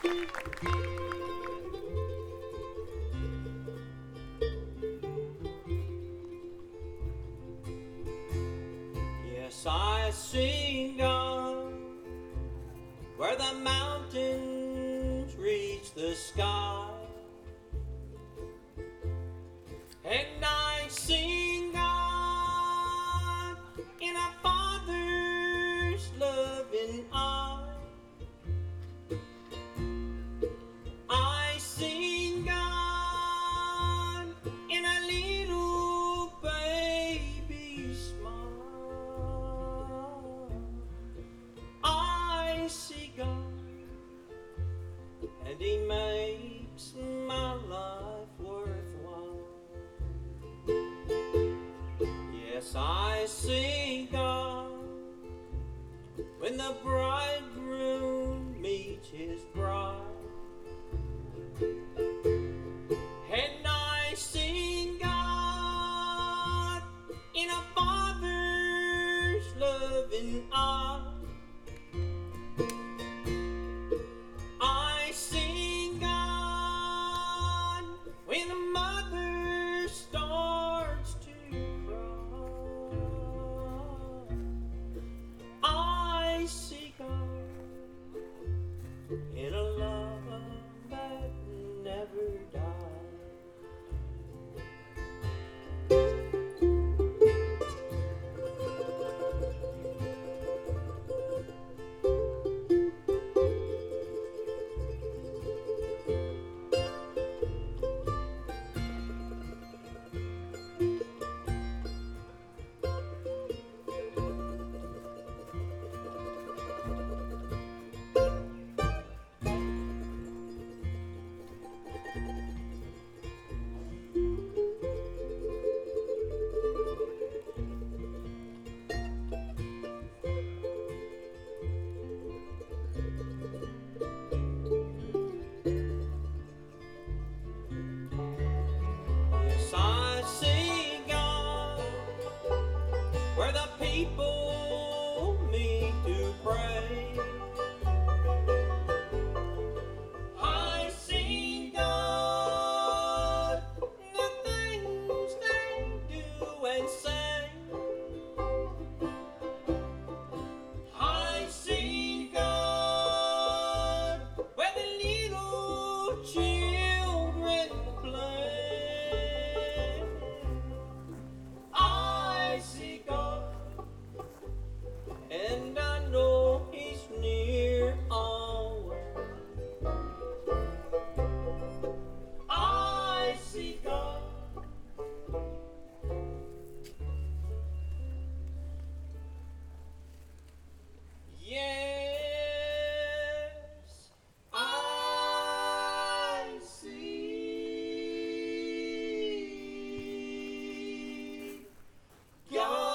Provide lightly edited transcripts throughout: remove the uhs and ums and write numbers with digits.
Yes, I see God where the mountains reach the sky, and I see God in a father's loving eye. I see God in a little baby smile. I see God, and He makes my life worthwhile. Yes, I see God when the bridegroom meets his bride. And I see God in a father's loving eye. I see God when a mother starts to cry. I see God in a love that never dies. Yes, I see God where the people meet to pray. I see God in the things they do and say. I see God where the little children play. I see God, and I know He's near always. I see God. Yes, I see God.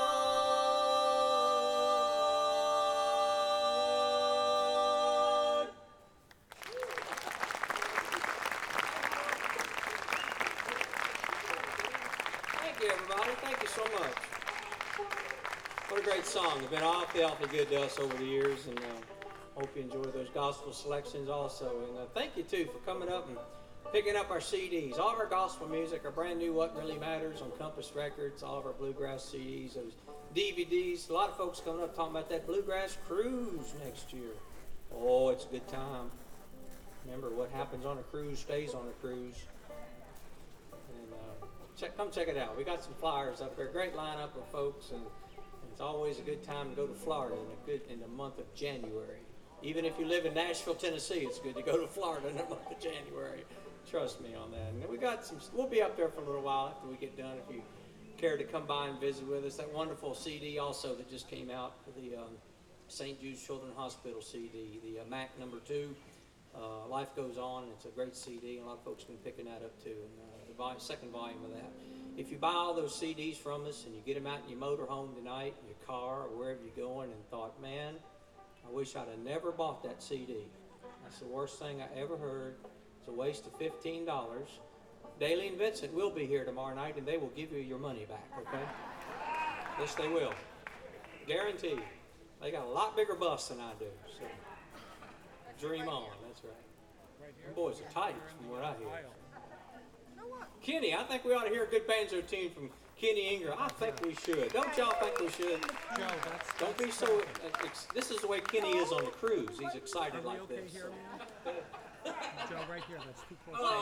Thank you, everybody. Thank you so much. What a great song. It's been awfully good to us over the years, and hope you enjoy those gospel selections also. And thank you, too, for coming up and picking up our CDs. All of our gospel music, our brand new What Really Matters on Compass Records, all of our bluegrass CDs, those DVDs. A lot of folks coming up talking about that bluegrass cruise next year. Oh, it's a good time. Remember, what happens on a cruise stays on a cruise. And come check it out. We got some flyers up there. Great lineup of folks, and it's always a good time to go to Florida in the month of January. Even if you live in Nashville, Tennessee, it's good to go to Florida in the month of January. Trust me on that. And we got we'll be up there for a little while after we get done if you care to come by and visit with us. That wonderful CD also that just came out for the St. Jude's Children's Hospital CD, the MAC number 2. Life Goes On. It's a great CD, and a lot of folks have been picking that up too. And the second volume of that. If you buy all those CDs from us and you get them out in your motorhome tonight, in your car, or wherever you're going, and thought, man, I wish I'd have never bought that CD. That's the worst thing I ever heard. It's a waste of $15. Daly and Vincent will be here tomorrow night, and they will give you your money back, okay? Yes, they will. Guaranteed. They got a lot bigger bus than I do, so dream on, that's right. Them boys are tight from what I hear. Kenny, I think we ought to hear a good banjo tune from Kenny Ingram. I think we should. Don't y'all think we should? Joe, Don't be so. This is the way Kenny is on the cruise. He's excited like this. Joe, right here. That's too close.